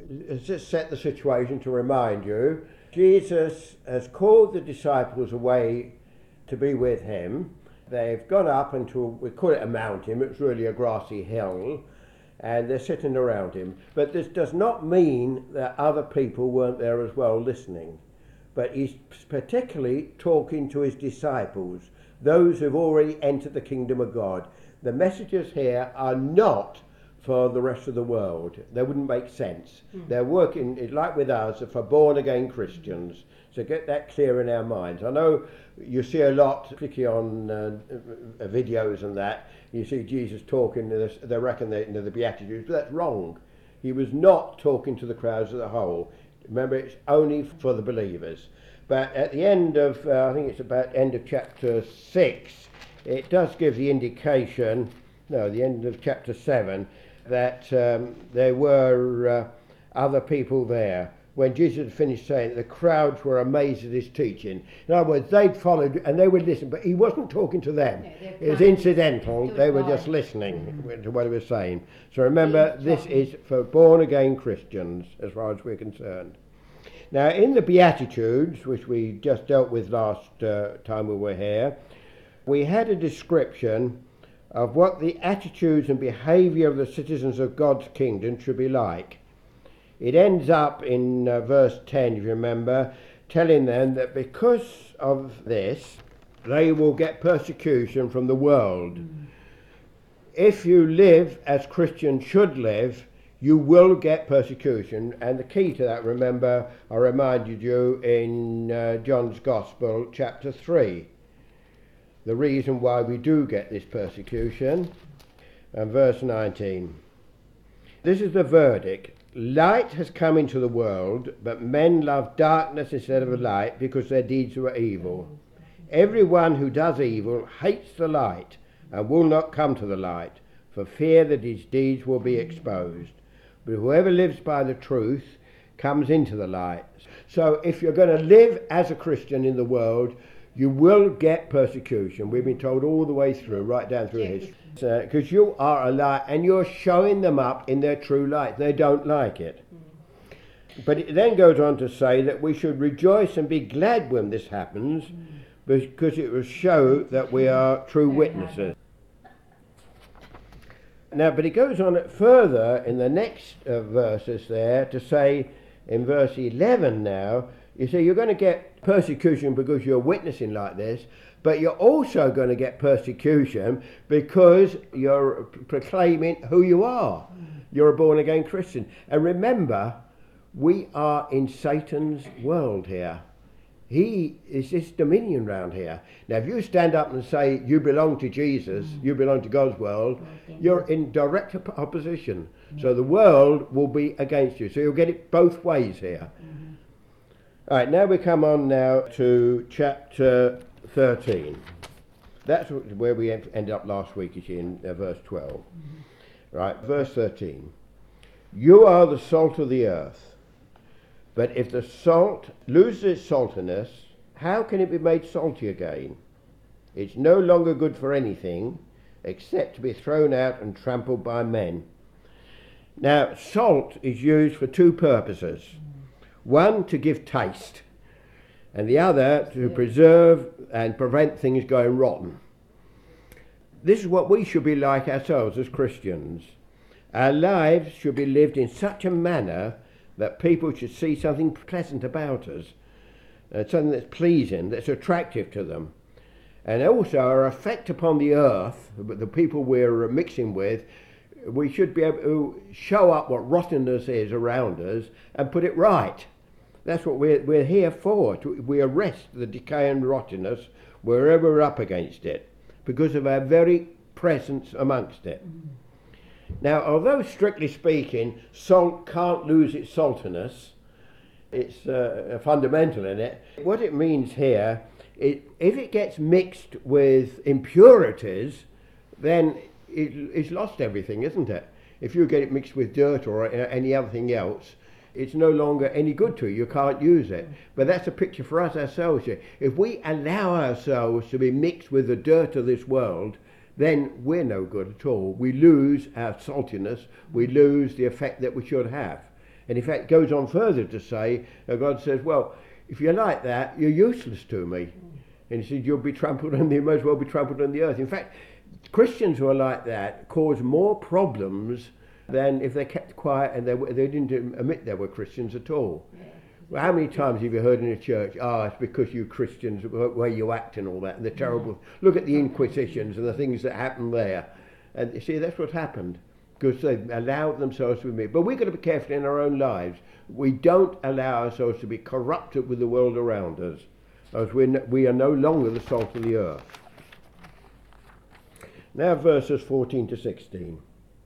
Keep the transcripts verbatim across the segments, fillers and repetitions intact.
Let's just set the situation to remind you. Jesus has called the disciples away to be with him. They've gone up into, we call it a mountain, it's really a grassy hill, and they're sitting around him. But this does not mean that other people weren't there as well listening. But he's particularly talking to his disciples, those who've already entered the kingdom of God. The messages here are not for the rest of the world. They wouldn't make sense. Mm. They're working, it's like with us, for born-again Christians. So get that clear in our minds. I know you see a lot, particularly on uh, videos and that, you see Jesus talking, to this, they reckon they're into the Beatitudes, but that's wrong. He was not talking to the crowds as a whole. Remember, it's only for the believers. But at the end of, uh, I think it's about end of chapter six, it does give the indication, no, the end of chapter seven, that um, there were uh, other people there. When Jesus had finished saying it, the crowds were amazed at his teaching. In other words, they'd followed and they would listen, but he wasn't talking to them. No, it was incidental. They were just listening mm-hmm. to what he was saying. So remember, this is for born-again Christians as far as we're concerned. Now, in the Beatitudes, which we just dealt with last uh, time we were here, we had a description of what the attitudes and behaviour of the citizens of God's kingdom should be like. It ends up in uh, verse ten, if you remember, telling them that because of this, they will get persecution from the world. Mm. If you live as Christians should live, you will get persecution. And the key to that, remember, I reminded you in uh, John's Gospel, chapter three. The reason why we do get this persecution. And verse nineteen. This is the verdict. Light has come into the world, but men love darkness instead of the light because their deeds were evil. Everyone who does evil hates the light and will not come to the light, for fear that his deeds will be exposed. But whoever lives by the truth comes into the light. So if you're going to live as a Christian in the world, you will get persecution. We've been told all the way through, right down through history. Because uh, you are a light and you're showing them up in their true light. They don't like it. Mm. But it then goes on to say that we should rejoice and be glad when this happens mm. because it will show that we are true witnesses. Now, but it goes on further in the next uh, verses there to say in verse eleven now, you see, you're going to get persecution because you're witnessing like this, but you're also going to get persecution because you're proclaiming who you are. You're a born-again Christian. And remember, we are in Satan's world here. He is this dominion round here. Now, if you stand up and say you belong to Jesus, mm. you belong to God's world, you're in direct op- opposition. Mm. So the world will be against you. So you'll get it both ways here. Mm-hmm. All right, now we come on now to chapter thirteen. That's where we ended up last week, is in uh, verse twelve. Mm-hmm. Right, verse thirteen. You are the salt of the earth, but if the salt loses its saltiness, how can it be made salty again? It's no longer good for anything except to be thrown out and trampled by men. Now, salt is used for two purposes. One, to give taste, and the other, to preserve and prevent things going rotten. This is what we should be like ourselves as Christians. Our lives should be lived in such a manner that people should see something pleasant about us, uh, something that's pleasing, that's attractive to them. And also our effect upon the earth, the people we're mixing with, we should be able to show up what rottenness is around us and put it right. That's what we're, we're here for. To, we arrest the decay and rottenness wherever we're up against it because of our very presence amongst it. Mm. Now, although strictly speaking, salt can't lose its saltiness, it's uh, fundamental in it. What it means here, it, if it gets mixed with impurities, then it, it's lost everything, isn't it? If you get it mixed with dirt or any other thing else, it's no longer any good to you. You can't use it. But that's a picture for us ourselves here. If we allow ourselves to be mixed with the dirt of this world, then we're no good at all. We lose our saltiness. We lose the effect that we should have. And in fact, it goes on further to say, uh, God says, well, if you're like that, you're useless to me. And he said, you'll be trampled on the, you may as well be trampled on the earth. In fact, Christians who are like that cause more problems than if they kept quiet and they, they didn't admit they were Christians at all. Yeah. Well, how many times have you heard in a church, oh, it's because you Christians, the way you act and all that, and the terrible, yeah. Look at the Inquisitions and the things that happened there. And you see, that's what happened, because they allowed themselves to be made. But we've got to be careful in our own lives. We don't allow ourselves to be corrupted with the world around us, as we we are no longer the salt of the earth. Now verses fourteen to sixteen.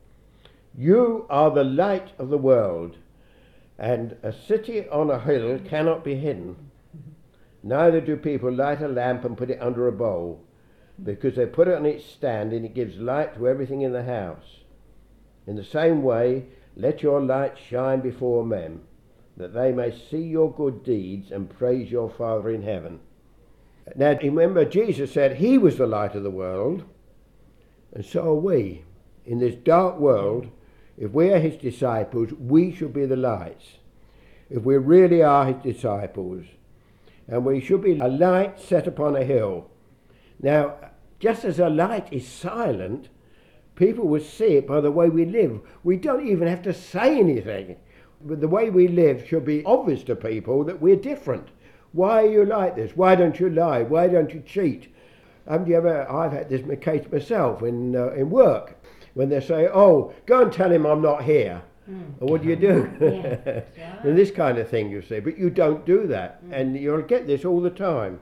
You are the light of the world, and a city on a hill cannot be hidden. Neither do people light a lamp and put it under a bowl, because they put it on its stand and it gives light to everything in the house. In the same way, let your light shine before men, that they may see your good deeds and praise your Father in heaven. Now remember, Jesus said he was the light of the world, and so are we. In this dark world, if we are his disciples, we should be the lights. If we really are his disciples, and we should be a light set upon a hill. Now, just as a light is silent, people will see it by the way we live. We don't even have to say anything. But the way we live should be obvious to people that we're different. Why are you like this? Why don't you lie? Why don't you cheat? Haven't you ever, I've had this case myself in uh, in work, when they say, oh, go and tell him I'm not here. Mm. And what do you do? Yeah. And this kind of thing, you see. But you don't do that. Mm. And you'll get this all the time.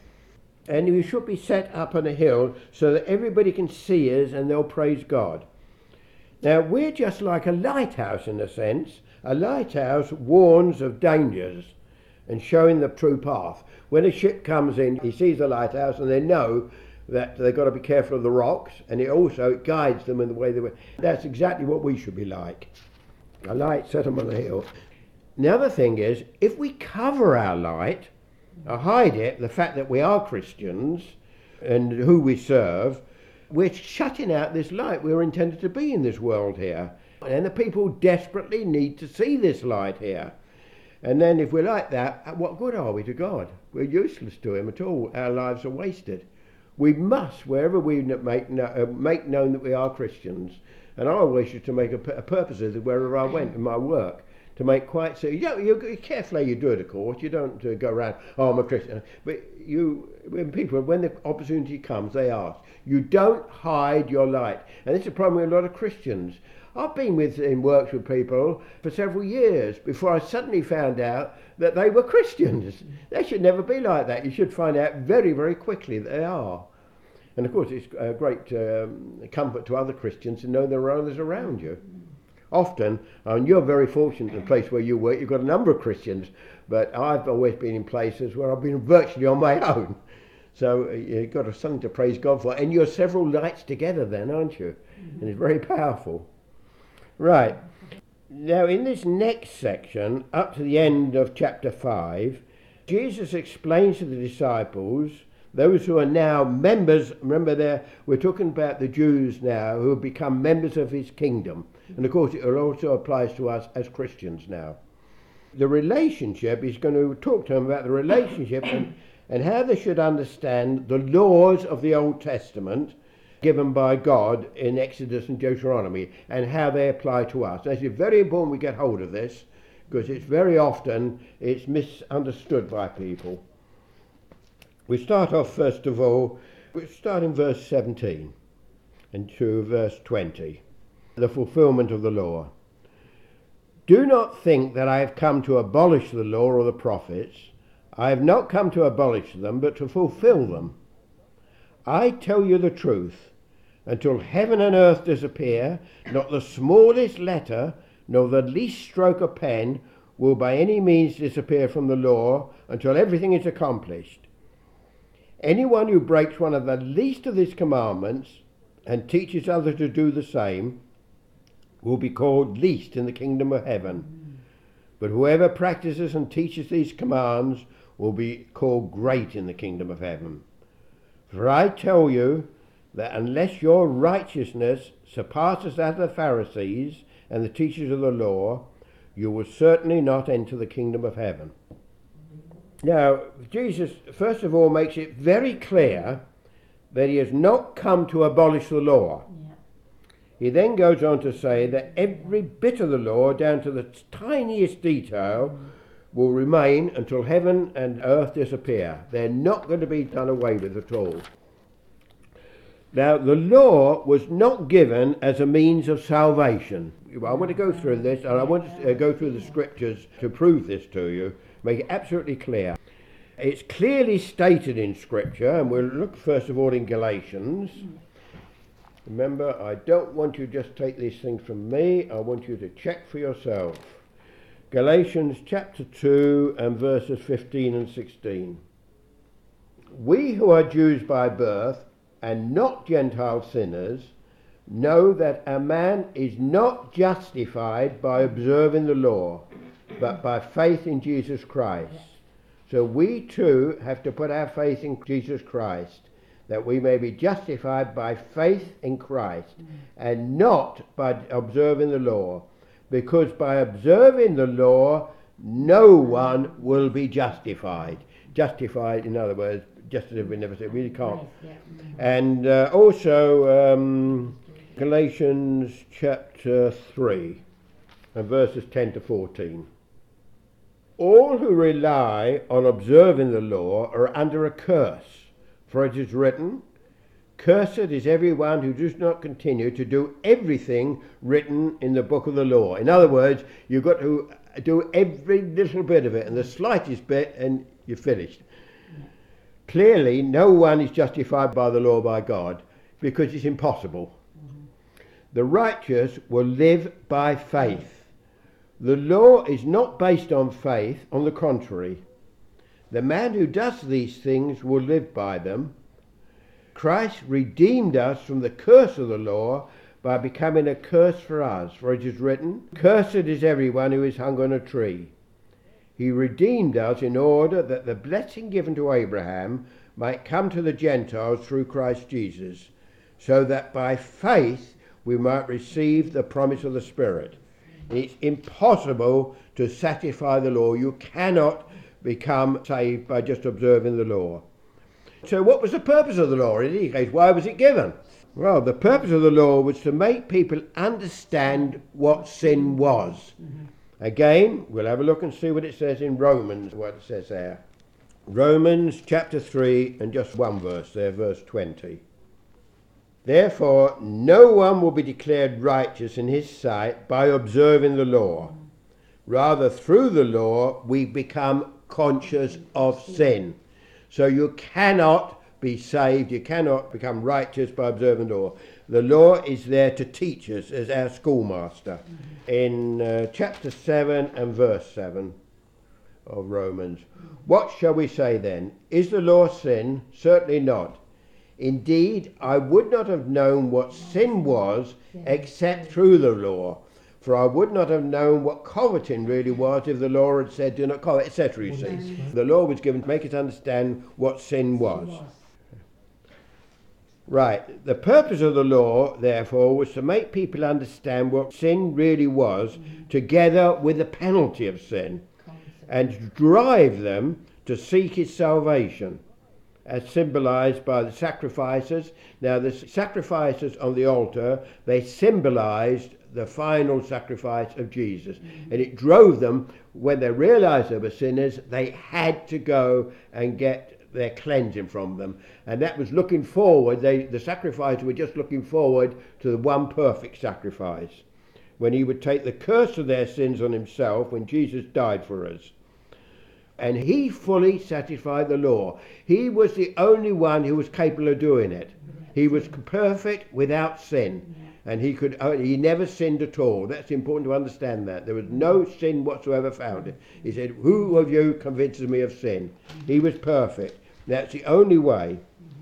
And you should be set up on a hill so that everybody can see us and they'll praise God. Now, we're just like a lighthouse in a sense. A lighthouse warns of dangers and showing the true path. When a ship comes in, he sees the lighthouse and they know that they've got to be careful of the rocks, and it also guides them in the way they were. That's exactly what we should be like. A light set them on a hill. The other thing is, if we cover our light, or hide it, the fact that we are Christians and who we serve, we're shutting out this light we're intended to be in this world here. And the people desperately need to see this light here. And then if we're like that, what good are we to God? We're useless to him at all. Our lives are wasted. We must, wherever we make, uh, make known that we are Christians, and I always used to make a, a purpose of it wherever I went in my work, to make quite so. You don't, you're careful how you do it, of course. You don't uh, go around, oh, I'm a Christian. But you, when people, when the opportunity comes, they ask. You don't hide your light. And it's a problem with a lot of Christians. I've been with in works with people for several years before I suddenly found out that they were Christians. They should never be like that. You should find out very, very quickly that they are. And of course, it's a great um, comfort to other Christians to know there are others around you. Often, and you're very fortunate in the place where you work, you've got a number of Christians, but I've always been in places where I've been virtually on my own. So uh, you've got something to praise God for. And you're several lights together then, aren't you? Mm-hmm. And it's very powerful. Right. Now, in this next section, up to the end of chapter five, Jesus explains to the disciples, those who are now members, remember there, we're talking about the Jews now, who have become members of his kingdom. And of course, it also applies to us as Christians now. The relationship, he's going to talk to them about the relationship and, and how they should understand the laws of the Old Testament given by God in Exodus and Deuteronomy, and how they apply to us. And it's very important we get hold of this, because it's very often it's misunderstood by people. We start off first of all, we start in verse seventeen and to verse twenty, the fulfillment of the law. Do not think that I have come to abolish the law or the prophets. I have not come to abolish them, but to fulfill them. I tell you the truth, until heaven and earth disappear, not the smallest letter, nor the least stroke of pen will by any means disappear from the law until everything is accomplished. Anyone who breaks one of the least of these commandments and teaches others to do the same will be called least in the kingdom of heaven. But whoever practices and teaches these commands will be called great in the kingdom of heaven. For I tell you that unless your righteousness surpasses that of the Pharisees and the teachers of the law, you will certainly not enter the kingdom of heaven. Now, Jesus, first of all, makes it very clear that he has not come to abolish the law. Yeah. He then goes on to say that every bit of the law, down to the tiniest detail, mm. will remain until heaven and earth disappear. They're not going to be done away with at all. Now, the law was not given as a means of salvation. I want to go through this, and I want to go through the scriptures to prove this to you, make it absolutely clear. It's clearly stated in Scripture, and we'll look first of all in Galatians. Remember, I don't want you to just take these things from me, I want you to check for yourself. Galatians chapter two and verses fifteen and sixteen. We who are Jews by birth, and not Gentile sinners, know that a man is not justified by observing the law, but by faith in Jesus Christ. So we too have to put our faith in Jesus Christ, that we may be justified by faith in Christ, and not by observing the law, because by observing the law, no one will be justified. Justified, in other words, just as if we never said, we can't. And uh, also um, Galatians chapter three and verses ten to fourteen. All who rely on observing the law are under a curse, for it is written, "Cursed is everyone who does not continue to do everything written in the book of the law." In other words, you've got to do every little bit of it, and the slightest bit, and you're finished. Clearly, no one is justified by the law by God, because it's impossible. Mm-hmm. The righteous will live by faith. The law is not based on faith, on the contrary. The man who does these things will live by them. Christ redeemed us from the curse of the law by becoming a curse for us. For it is written, "Cursed is everyone who is hung on a tree." He redeemed us in order that the blessing given to Abraham might come to the Gentiles through Christ Jesus, so that by faith we might receive the promise of the Spirit. It's impossible to satisfy the law. You cannot become saved by just observing the law. So what was the purpose of the law? In any case, why was it given? Well, the purpose of the law was to make people understand what sin was. Mm-hmm. Again, we'll have a look and see what it says in Romans, what it says there. Romans chapter three and just one verse there, verse twenty. Therefore, no one will be declared righteous in his sight by observing the law. Rather, through the law, we become conscious of sin. So you cannot be saved, you cannot become righteous by observing the law. The law is there to teach us as our schoolmaster. In uh, chapter seven and verse seven of Romans. What shall we say then? Is the law sin? Certainly not. Indeed, I would not have known what sin was except through the law. For I would not have known what coveting really was if the law had said, "Do not covet," et cetera. You see, the law was given to make us understand what sin was. Right. The purpose of the law, therefore, was to make people understand what sin really was, mm-hmm. together with the penalty of sin, and to drive them to seek his salvation, as symbolized by the sacrifices. Now, the sacrifices on the altar, they symbolized the final sacrifice of Jesus. Mm-hmm. And it drove them, when they realized they were sinners, they had to go and get their cleansing from them. And that was looking forward. They, the sacrifices were just looking forward to the one perfect sacrifice, when he would take the curse of their sins on himself when Jesus died for us. And he fully satisfied the law. He was the only one who was capable of doing it. He was perfect without sin. And he could he never sinned at all. That's important to understand that. There was no sin whatsoever found. He said, "Who of you convinces me of sin?" He was perfect. That's the only way.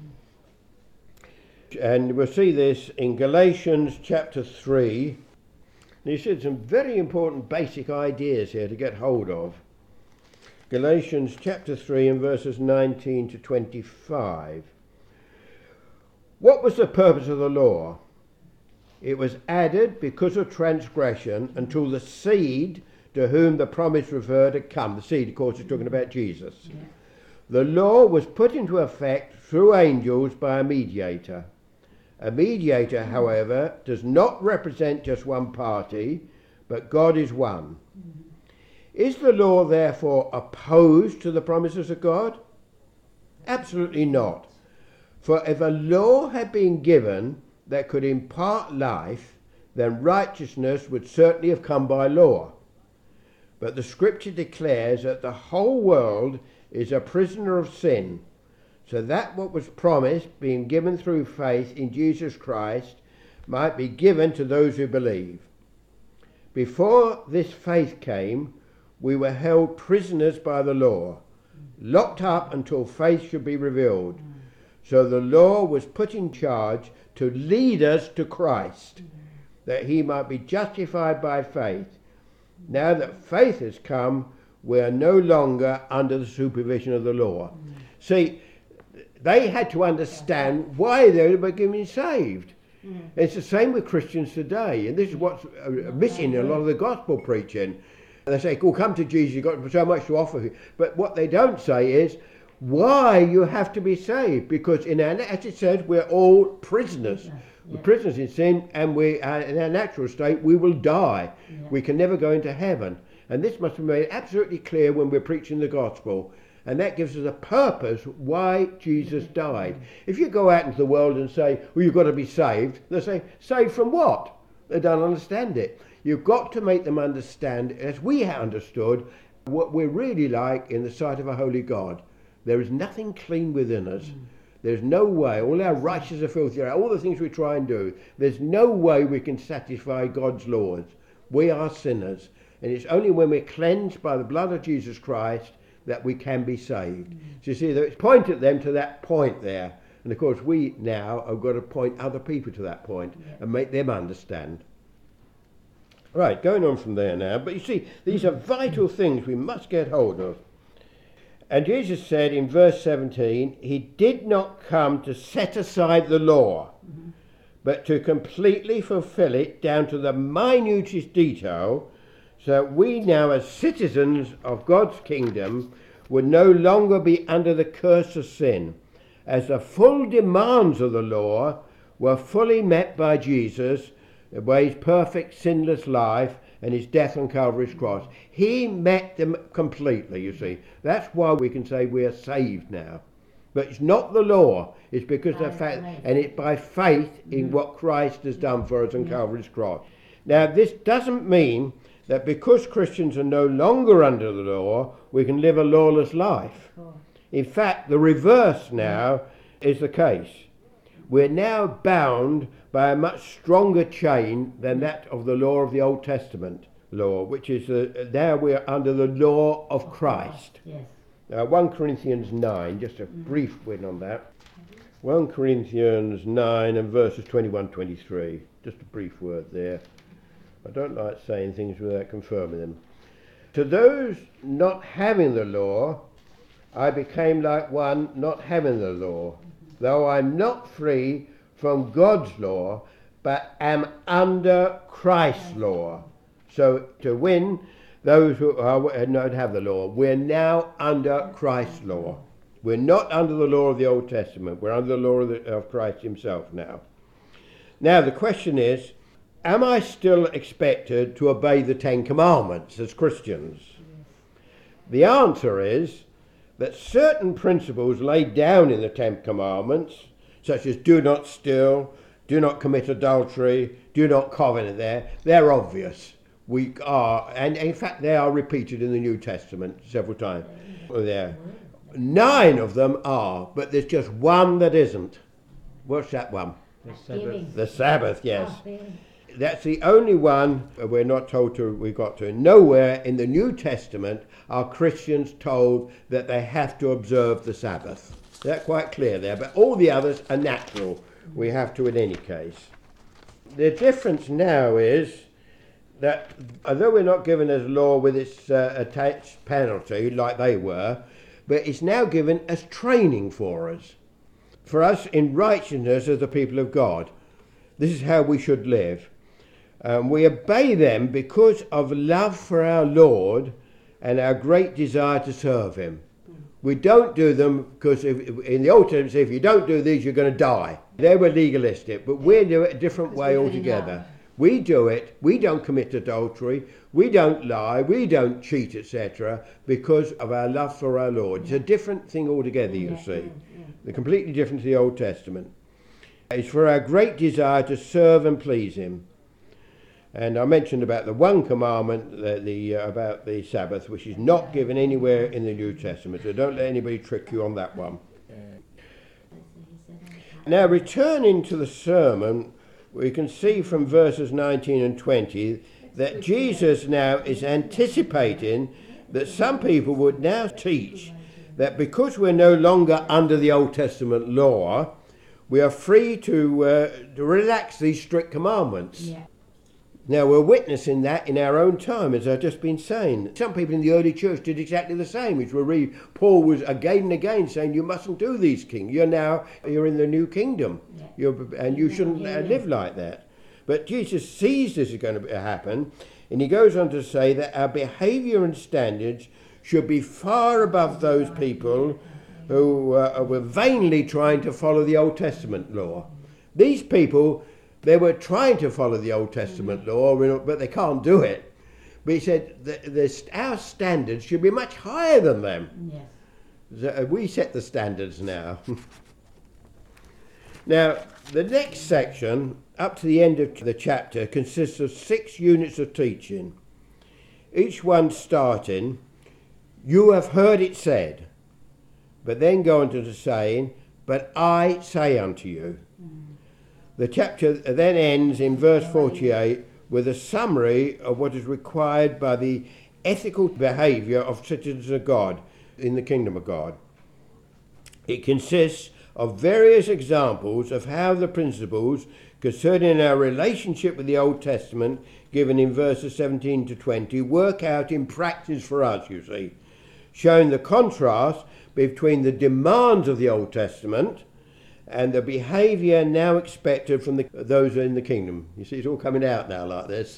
And we'll see this in Galatians chapter three. And he said some very important basic ideas here to get hold of. Galatians chapter three and verses nineteen to twenty-five. What was the purpose of the law? It was added because of transgression until the seed to whom the promise referred had come. The seed, of course, is talking about Jesus. Yeah. The law was put into effect through angels by a mediator. A mediator, however, does not represent just one party, but God is one. Mm-hmm. Is the law therefore opposed to the promises of God? Absolutely not. For if a law had been given that could impart life, then righteousness would certainly have come by law. But the scripture declares that the whole world is a prisoner of sin, so that what was promised, being given through faith in Jesus Christ, might be given to those who believe. Before this faith came, we were held prisoners by the law, locked up until faith should be revealed. So the law was put in charge to lead us to Christ, that he might be justified by faith. Now that faith has come, we are no longer under the supervision of the law. Mm. See, they had to understand why they were getting saved. Mm. It's the same with Christians today, and this is what's uh, missing in a lot of the gospel preaching. They say, oh, come to Jesus, you've got so much to offer. But what they don't say is why you have to be saved, because in our, as it says, we're all prisoners. Yeah. We're prisoners in sin, and we uh, in our natural state we will die. Yeah. We can never go into heaven. And this must be made absolutely clear when we're preaching the gospel. And that gives us a purpose why Jesus died. If you go out into the world and say, well, you've got to be saved, they'll say, saved from what? They don't understand it. You've got to make them understand, as we understood, what we're really like in the sight of a holy God. There is nothing clean within us. Mm. There's no way, all our righteousness are filthy, all the things we try and do, there's no way we can satisfy God's laws. We are sinners. And it's only when we're cleansed by the blood of Jesus Christ that we can be saved. Mm. So you see, it's pointed them to that point there. And of course, we now have got to point other people to that point yeah. and make them understand. Right, going on from there now. But you see, these are vital things we must get hold of. And Jesus said in verse seventeen, he did not come to set aside the law, mm-hmm. but to completely fulfill it down to the minutest detail, so that we now as citizens of God's kingdom would no longer be under the curse of sin, as the full demands of the law were fully met by Jesus by his perfect sinless life and his death on Calvary's cross. He met them completely, you see. That's why we can say we are saved now. But it's not the law, it's because of faith, and it's by faith in what Christ has done for us on Calvary's cross. Now, this doesn't mean that because Christians are no longer under the law, we can live a lawless life. In fact, the reverse now is the case. We're now bound by a much stronger chain than that of the law of the Old Testament law, which is uh, now we're under the law of Christ. Yes. Uh, First Corinthians nine, just a mm. brief word on that. First Corinthians nine and verses twenty-one to twenty-three, just a brief word there. I don't like saying things without confirming them. To those not having the law, I became like one not having the law, though I'm not free from God's law, but am under Christ's law. So to win those who are, don't have the law, we're now under Christ's law. We're not under the law of the Old Testament. We're under the law of, the, of Christ himself now. Now the question is, am I still expected to obey the Ten Commandments as Christians? The answer is that certain principles laid down in the Ten Commandments, such as do not steal, do not commit adultery, do not covet, there, they're obvious. We are, and in fact they are repeated in the New Testament several times. There. Nine of them are, but there's just one that isn't. What's that one? The Sabbath. The Sabbath, yes. That's the only one we're not told to, we've got to. Nowhere in the New Testament are Christians told that they have to observe the Sabbath. That's quite clear there, but all the others are natural. We have to in any case. The difference now is that although we're not given as law with its uh, attached penalty like they were, but it's now given as training for us. For us in righteousness as the people of God. This is how we should live. Um, we obey them because of love for our Lord and our great desire to serve him. We don't do them because if, in the Old Testament, it says, if you don't do these, you're going to die. They were legalistic, but we do it a different way altogether. We do it, we don't commit adultery, we don't lie, we don't cheat, et cetera, because of our love for our Lord. It's a different thing altogether, you see. They're completely different to the Old Testament. It's for our great desire to serve and please him. And I mentioned about the one commandment, the, the uh, about the Sabbath, which is not given anywhere in the New Testament. So don't let anybody trick you on that one. Now, returning to the sermon, we can see from verses nineteen and twenty that Jesus now is anticipating that some people would now teach that because we're no longer under the Old Testament law, we are free to, uh, to relax these strict commandments. Yeah. Now, we're witnessing that in our own time, as I've just been saying. Some people in the early church did exactly the same, which we'll read. Paul was again and again saying, you mustn't do these, king. You're now, you're in the new kingdom, yeah. you're, and you shouldn't yeah, yeah. live like that. But Jesus sees this is going to happen, and he goes on to say that our behaviour and standards should be far above those people who uh, were vainly trying to follow the Old Testament law. These people, they were trying to follow the Old Testament law, but they can't do it. But he said that the, our standards should be much higher than them. Yes. So we set the standards now. Now, the next section, up to the end of the chapter, consists of six units of teaching. Each one starting, you have heard it said, but then go on to the saying, but I say unto you. The chapter then ends in verse forty-eight with a summary of what is required by the ethical behaviour of citizens of God in the kingdom of God. It consists of various examples of how the principles concerning our relationship with the Old Testament, given in verses seventeen to twenty, work out in practice for us, you see, showing the contrast between the demands of the Old Testament and the behaviour now expected from the, those in the kingdom. You see, it's all coming out now like this.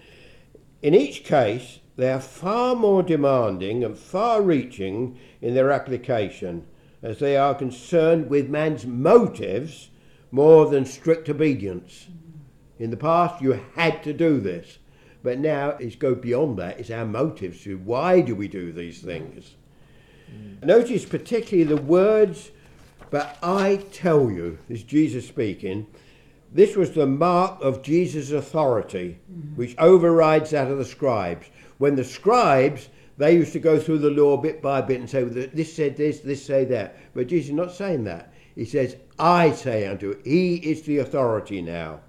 In each case, they are far more demanding and far-reaching in their application, as they are concerned with man's motives more than strict obedience. In the past, you had to do this, but now it's go beyond that. It's our motives. Why do we do these things? Mm. Notice particularly the words, but I tell you, this is Jesus speaking. This was the mark of Jesus' authority, mm. which overrides that of the scribes. When the scribes, they used to go through the law bit by bit and say, well, this said this, this said that. But Jesus is not saying that. He says, I say unto you, he is the authority now.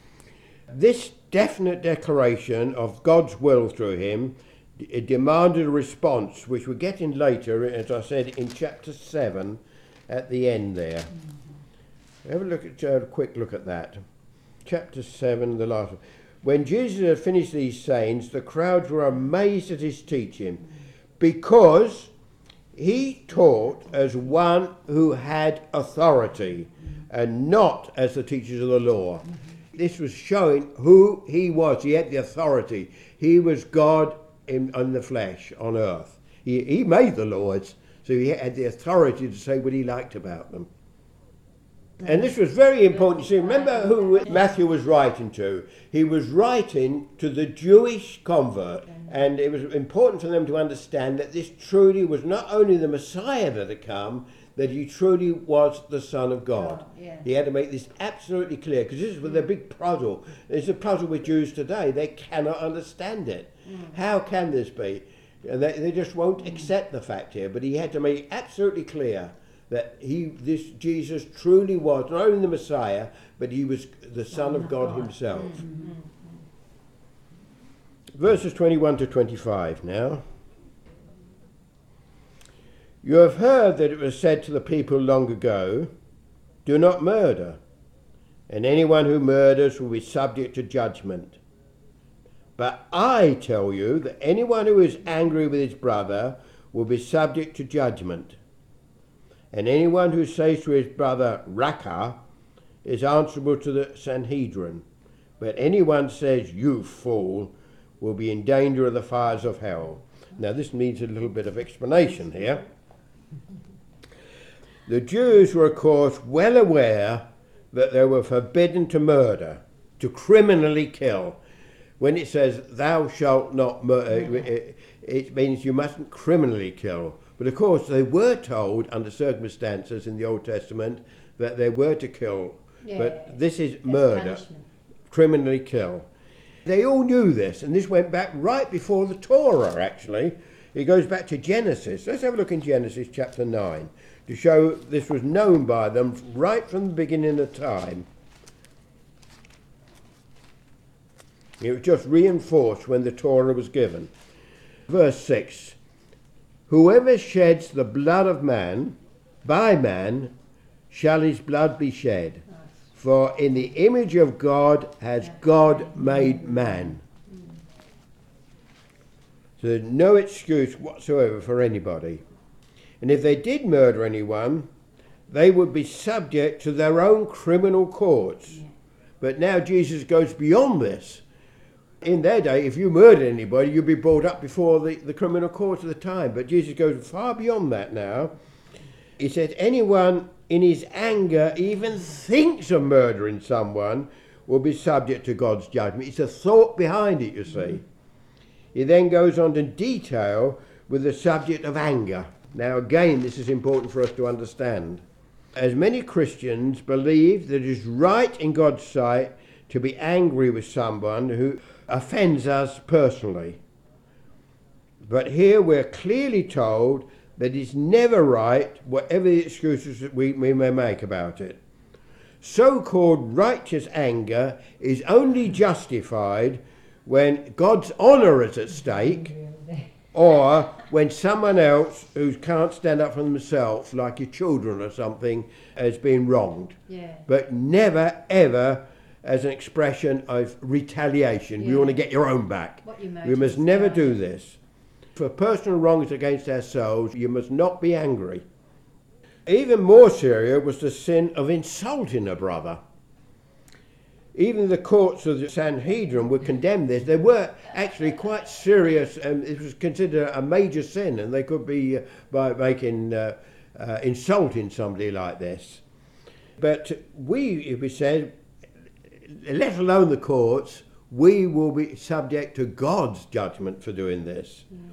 This definite declaration of God's will through him, it demanded a response, which we're getting later, as I said, in chapter seven, at the end there. Mm-hmm. Have a look at, uh, a quick look at that. Chapter seven, the last one. When Jesus had finished these sayings, the crowds were amazed at his teaching, because he taught as one who had authority, and not as the teachers of the law. Mm-hmm. This was showing who he was. He had the authority. He was God in, in the flesh, on earth. He, he made the laws, so he had the authority to say what he liked about them. And this was very important. See, remember who Matthew was writing to. He was writing to the Jewish convert. And it was important for them to understand that this truly was not only the Messiah that had come, that he truly was the Son of God. Oh, yeah. He had to make this absolutely clear, because this is the big puzzle. It's a puzzle with Jews today. They cannot understand it. Mm. How can this be? And they, they just won't mm. accept the fact here. But he had to make it absolutely clear that he, this Jesus truly was not only the Messiah, but he was the Son of God himself. Mm-hmm. Verses twenty-one to twenty-five now. You have heard that it was said to the people long ago, do not murder, and anyone who murders will be subject to judgment. But I tell you that anyone who is angry with his brother will be subject to judgment. And anyone who says to his brother, Raca, is answerable to the Sanhedrin. But anyone says, you fool, will be in danger of the fires of hell. Now this needs a little bit of explanation here. The Jews were, of course, well aware that they were forbidden to murder, to criminally kill. When it says, thou shalt not murder, it, it means you mustn't criminally kill. But of course, they were told, under circumstances in the Old Testament, that they were to kill. Yeah, but this is murder, punishment. Criminally kill. They all knew this, and this went back right before the Torah, actually. It goes back to Genesis. Let's have a look in Genesis chapter nine, to show this was known by them right from the beginning of time. It was just reinforced when the Torah was given. Verse six, whoever sheds the blood of man, by man, shall his blood be shed. For in the image of God has God made man. So there's no excuse whatsoever for anybody. And if they did murder anyone, they would be subject to their own criminal courts. But now Jesus goes beyond this. In their day, if you murdered anybody, you'd be brought up before the, the criminal courts of the time. But Jesus goes far beyond that now. He said, anyone in his anger even thinks of murdering someone will be subject to God's judgment. It's a thought behind it, you see. He then goes on to detail with the subject of anger. Now again, this is important for us to understand. As many Christians believe that it is right in God's sight to be angry with someone who offends us personally. But here we're clearly told that it's never right, whatever the excuses that we, we may make about it. So-called righteous anger is only justified when God's honour is at stake, or when someone else who can't stand up for themselves, like your children or something, has been wronged. Yeah. But never, ever as an expression of retaliation. Yeah. You want to get your own back. We must never do this. For personal wrongs against ourselves, you must not be angry. Even more serious was the sin of insulting a brother. Even the courts of the Sanhedrin would condemn this. They were actually quite serious, and it was considered a major sin, and they could be uh, by making uh, uh, insulting somebody like this. But we, if we said, let alone the courts, we will be subject to God's judgment for doing this. Mm.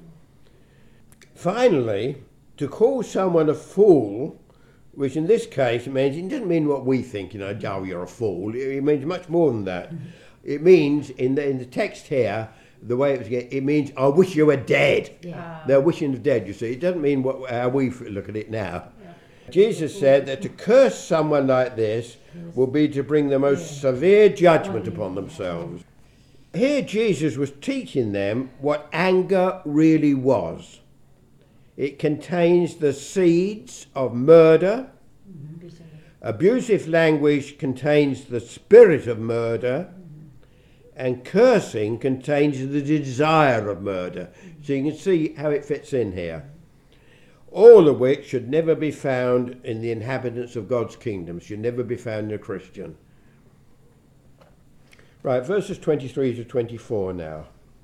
Finally, to call someone a fool, which in this case means, it doesn't mean what we think, you know, oh, you're a fool. It means much more than that. Mm-hmm. It means, in the, in the text here, the way it was, it means, I wish you were dead. Yeah. They're wishing of dead, you see. It doesn't mean what, how we look at it now. Yeah. Jesus said that to curse someone like this will be to bring the most yeah. severe judgment upon themselves. Here Jesus was teaching them what anger really was. It contains the seeds of murder. Mm-hmm. Abusive language contains the spirit of murder. Mm-hmm. And cursing contains the desire of murder. Mm-hmm. So you can see how it fits in here. All of which should never be found in the inhabitants of God's kingdom, should never be found in a Christian. Right, verses twenty-three to twenty-four now.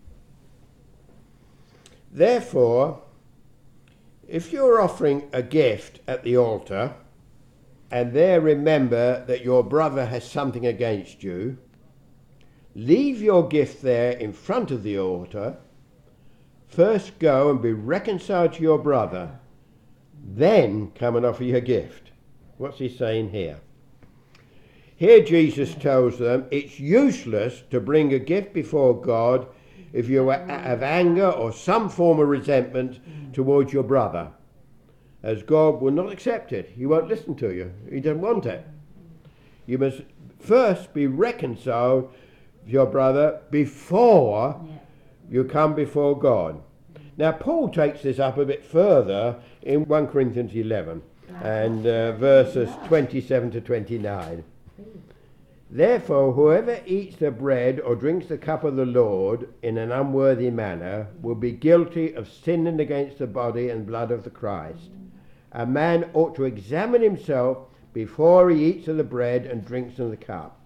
Therefore, if you're offering a gift at the altar, and there remember that your brother has something against you, leave your gift there in front of the altar. First go and be reconciled to your brother, then come and offer your gift. What's he saying here? Here Jesus tells them it's useless to bring a gift before God if you have anger or some form of resentment towards your brother, as God will not accept it. He won't listen to you. He doesn't want it. You must first be reconciled with your brother before you come before God. Now Paul takes this up a bit further in First Corinthians eleven and uh, verses twenty-seven to twenty-nine. Therefore, whoever eats the bread or drinks the cup of the Lord in an unworthy manner will be guilty of sinning against the body and blood of the Christ. A man ought to examine himself before he eats of the bread and drinks of the cup.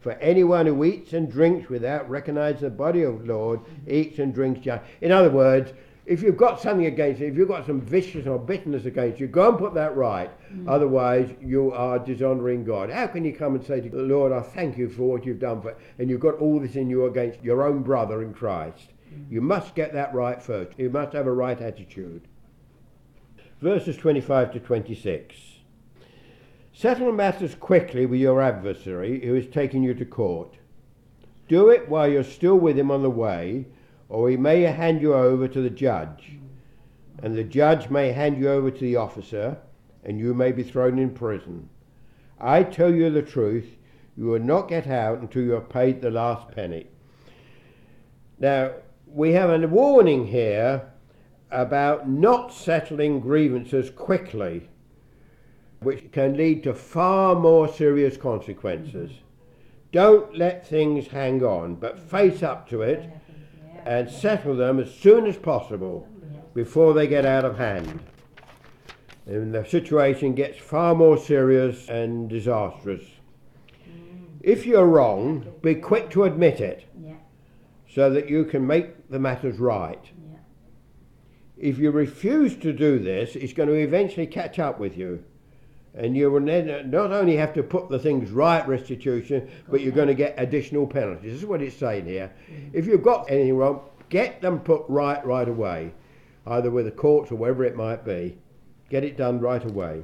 For anyone who eats and drinks without recognizing the body of the Lord eats and drinks judgment. In other words, if you've got something against you, if you've got some vicious or bitterness against you, go and put that right. Mm. Otherwise, you are dishonouring God. How can you come and say to the Lord, I thank you for what you've done, for, and you've got all this in you against your own brother in Christ? Mm. You must get that right first. You must have a right attitude. Verses twenty-five to twenty-six. Settle matters quickly with your adversary who is taking you to court. Do it while you're still with him on the way, or he may hand you over to the judge, and the judge may hand you over to the officer, and you may be thrown in prison. I tell you the truth, you will not get out until you have paid the last penny. Now, we have a warning here about not settling grievances quickly, which can lead to far more serious consequences. Don't let things hang on, but face up to it and settle them as soon as possible before they get out of hand. And the situation gets far more serious and disastrous. If you're wrong, be quick to admit it so that you can make the matters right. If you refuse to do this, it's going to eventually catch up with you. And you will then not only have to put the things right, restitution, but you're going to get additional penalties. This is what it's saying here. Mm. If you've got anything wrong, get them put right right away, either with the courts or wherever it might be. Get it done right away.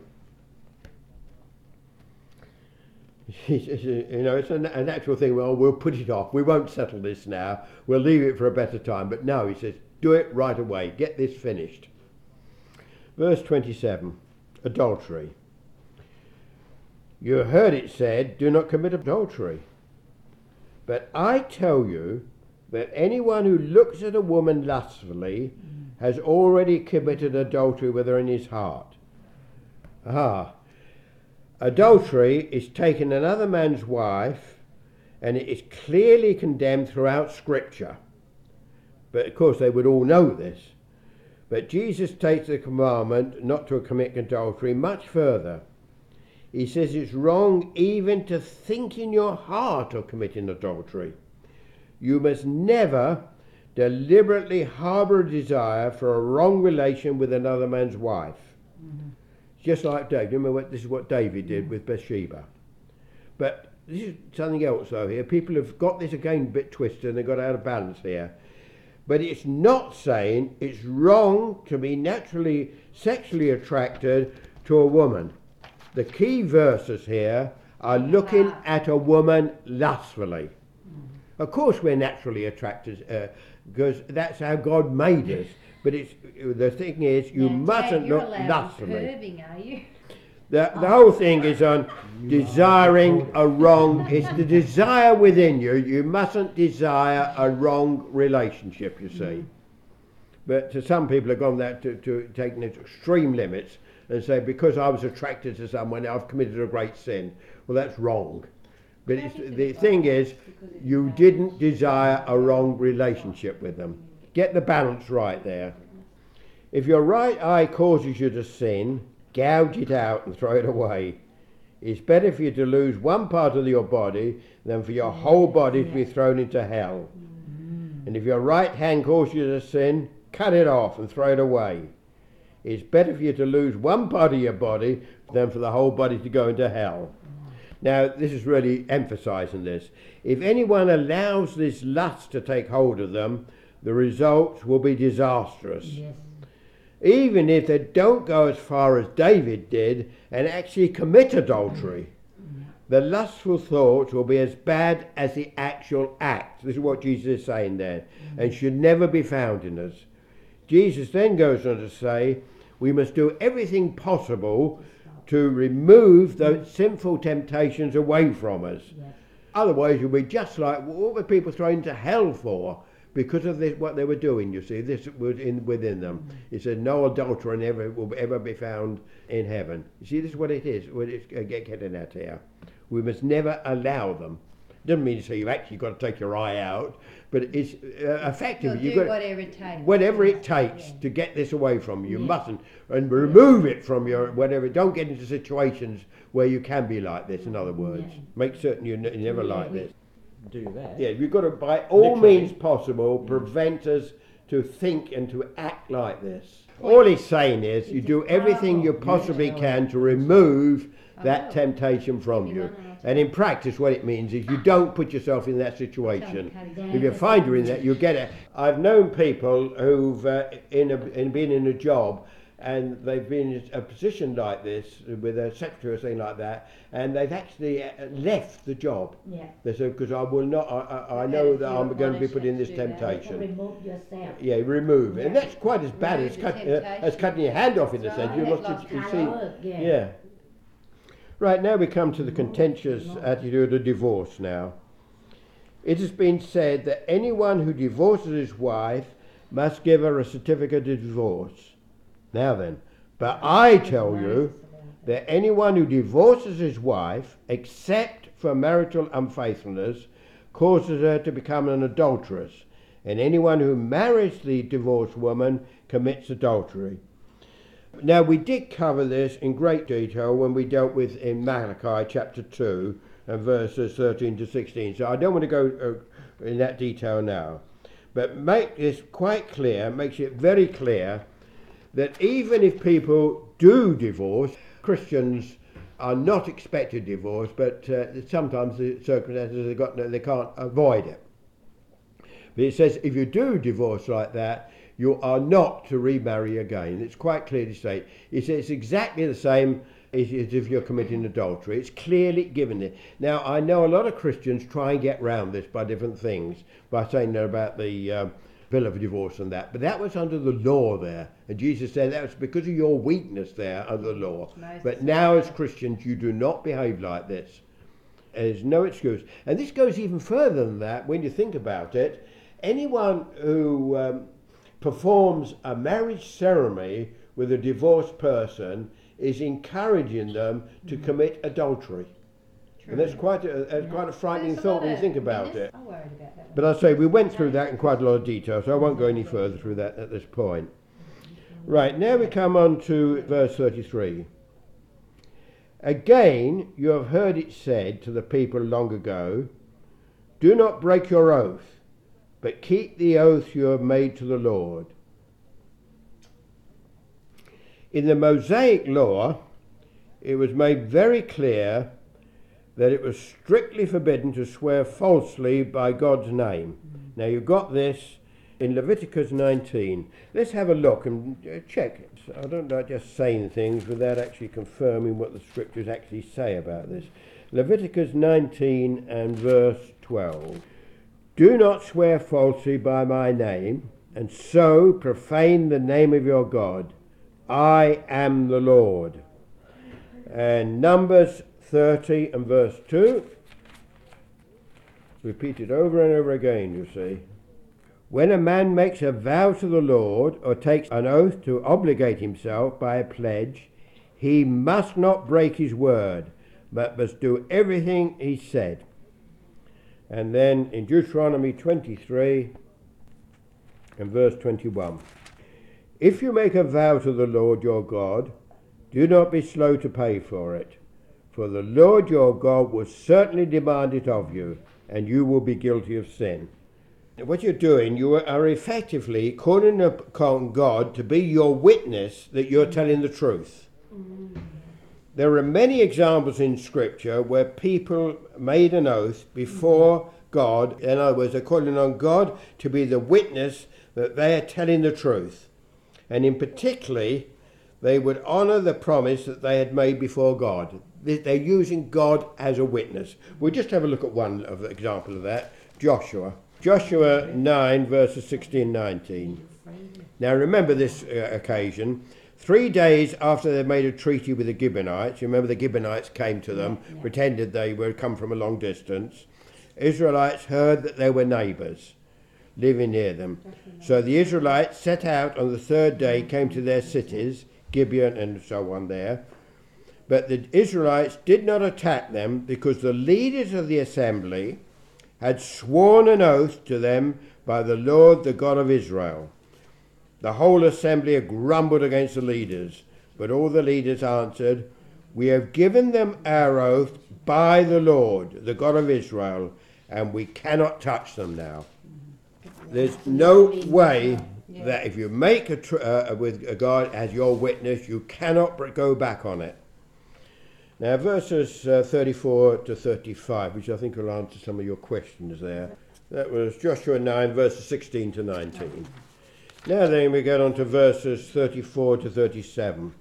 You know, it's a, a natural thing. Well, we'll put it off. We won't settle this now. We'll leave it for a better time. But no, he says, do it right away. Get this finished. Verse twenty-seven, adultery. You heard it said, do not commit adultery. But I tell you that anyone who looks at a woman lustfully mm. has already committed adultery with her in his heart. Ah, adultery is taking another man's wife, and it is clearly condemned throughout Scripture. But of course they would all know this. But Jesus takes the commandment not to commit adultery much further. He says it's wrong even to think in your heart of committing adultery. You must never deliberately harbour a desire for a wrong relation with another man's wife. Mm-hmm. Just like David. Remember what, this is what David did with Bathsheba. But this is something else though here. People have got this again a bit twisted and they've got out of balance here. But it's not saying it's wrong to be naturally sexually attracted to a woman. The key verses here are looking at a woman lustfully. Mm. Of course we're naturally attracted uh, because that's how God made us. But it's the thing is you now, mustn't look lustfully. Curbing, are you? The, the whole thing is on desiring a wrong. It's the desire within you. You mustn't desire a wrong relationship, you see. Mm. But to some people have gone that to, to taking it to extreme limits and say, because I was attracted to someone, I've committed a great sin. Well, that's wrong. But it's, the thing is, you didn't desire a wrong relationship with them. Get the balance right there. If your right eye causes you to sin, gouge it out and throw it away. It's better for you to lose one part of your body than for your whole body to be thrown into hell. And if your right hand causes you to sin, cut it off and throw it away. It's better for you to lose one part of your body than for the whole body to go into hell. Now, this is really emphasizing this. If anyone allows this lust to take hold of them, the results will be disastrous. Yes. Even if they don't go as far as David did and actually commit adultery, mm. the lustful thoughts will be as bad as the actual act. This is what Jesus is saying there, mm. and should never be found in us. Jesus then goes on to say, we must do everything possible to remove those sinful temptations away from us. Yes. Otherwise, you'll be just like, what were people thrown into hell for? Because of this, what they were doing, you see, this was in within them. Mm-hmm. It said, no adulterer never will ever be found in heaven. You see, this is what it is, what it's uh, getting at here. We must never allow them. Doesn't mean to say you've actually got to take your eye out, but it's uh, effective. You'll You've do got whatever it takes. whatever it takes Yeah. to get this away from you. You Yeah. mustn't, and remove it from your whatever. Don't get into situations where you can be like this. In other words, Yeah. make certain you're, n- you're never Yeah, like we- this. Do that. Yeah, you've got to, by all Literally. means possible, prevent us to think and to act like this. All he's saying is you It's do everything you powerful. possibly Yeah. can to remove I that will. temptation from Maybe you. one or two. And in practice, what it means is you don't put yourself in that situation. Don't cut it down. If you find you're in that, you get it. I've known people who've uh, in, a, in been in a job and they've been in a position like this with a secretary or something like that, and they've actually uh, left the job. Yeah. They said, because I will not, I, I, I Yeah, know if that you I'm going to be admonish put them in this to do that. temptation. Remove yourself. Yeah, remove it. And Yeah. that's quite as bad Remove as, the cut, uh, temptation. as cutting your hand off in a That's sense. right. You They've lost lost your, you Hard see. work, yeah. Yeah. Right, now we come to the contentious attitude of divorce now. It has been said that anyone who divorces his wife must give her a certificate of divorce. Now then, but I tell you that anyone who divorces his wife, except for marital unfaithfulness, causes her to become an adulteress, and anyone who marries the divorced woman commits adultery. Now, we did cover this in great detail when we dealt with in Malachi chapter two and verses thirteen to sixteen, so I don't want to go uh, in that detail now. But make this quite clear, makes it very clear that even if people do divorce, Christians are not expected to divorce, but uh, sometimes the circumstances they've got, they can't avoid it. But it says if you do divorce like that, you are not to remarry again. It's quite clear to state. It says it's exactly the same as, as if you're committing adultery. It's clearly given it. Now, I know a lot of Christians try and get round this by different things, by saying they're about the um, bill of divorce and that. But that was under the law there. And Jesus said that was because of your weakness there under the law. Moses But said now that. as Christians, you do not behave like this. There's no excuse. And this goes even further than that when you think about it. Anyone who um, performs a marriage ceremony with a divorced person is encouraging them to commit adultery. True. And that's quite a, that's quite a frightening There's a thought lot when you of- think I mean, about this- it. I'm worried about that. But I say we went through that in quite a lot of detail, so I won't go any further through that at this point. Right, now we come on to verse thirty-three. Again, you have heard it said to the people long ago, do not break your oath, but keep the oath you have made to the Lord. In the Mosaic law, it was made very clear that it was strictly forbidden to swear falsely by God's name. Now you've got this in Leviticus nineteen. Let's have a look and uh, check. I don't like just saying things without actually confirming what the scriptures actually say about this. Leviticus nineteen and verse twelve. Do not swear falsely by my name, and so profane the name of your God. I am the Lord. And Numbers thirty and verse two. Repeated over and over again, you see. When a man makes a vow to the Lord or takes an oath to obligate himself by a pledge, he must not break his word, but must do everything he said. And then in Deuteronomy twenty-three and verse twenty-one. If you make a vow to the Lord your God, do not be slow to pay for it, for the Lord your God will certainly demand it of you, and you will be guilty of sin. What you're doing, you are effectively calling upon God to be your witness that you're telling the truth. There are many examples in Scripture where people made an oath before God. In other words, they're calling on God to be the witness that they are telling the truth. And in particularly, they would honour the promise that they had made before God. They're using God as a witness. We'll just have a look at one of the example of that, Joshua. Joshua nine, verses sixteen nineteen. Now remember this uh, occasion. Three days after they made a treaty with the Gibeonites, you remember the Gibeonites came to them, Yeah, yeah. pretended they were come from a long distance. Israelites heard that they were neighbours living near them. So the Israelites set out on the third day, came to their cities, Gibeon and so on there. But the Israelites did not attack them because the leaders of the assembly had sworn an oath to them by the Lord, the God of Israel. The whole assembly grumbled against the leaders, but all the leaders answered, we have given them our oath by the Lord, the God of Israel, and we cannot touch them now. There's no way that if you make a tr- uh, with a God as your witness, you cannot go back on it. Now, verses uh, thirty-four to thirty-five, which I think will answer some of your questions there. That was Joshua nine, verses sixteen to nineteen. Now then, we get on to verses thirty-four to thirty-seven.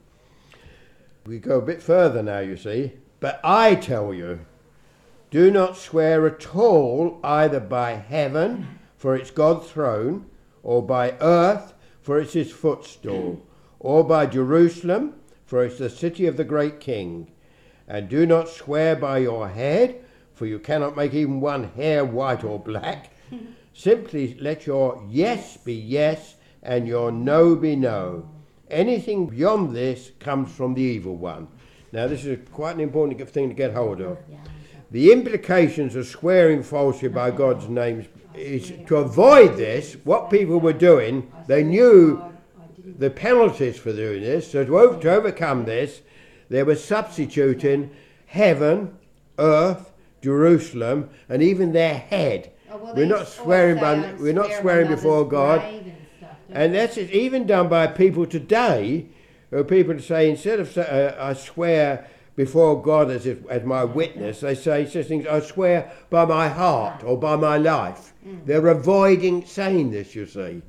We go a bit further now, you see. But I tell you, do not swear at all, either by heaven, for it's God's throne, or by earth, for it's his footstool, or by Jerusalem, for it's the city of the great king. And do not swear by your head, for you cannot make even one hair white or black. Simply let your yes be yes, and your no be no. Anything beyond this comes from the evil one. Now, this is quite an important thing to get hold of. The implications of swearing falsely by God's name is to avoid this. What people were doing, they knew the penalties for doing this. So to, to overcome this, they were substituting heaven, earth, Jerusalem, and even their head. Oh, well, we're not swearing by, we're not swearing before God, and, stuff, and that's it, even done by people today. Where people say instead of uh, I swear before God as if, as my witness, they say such things. I swear by my heart or by my life. Mm. They're avoiding saying this. You see,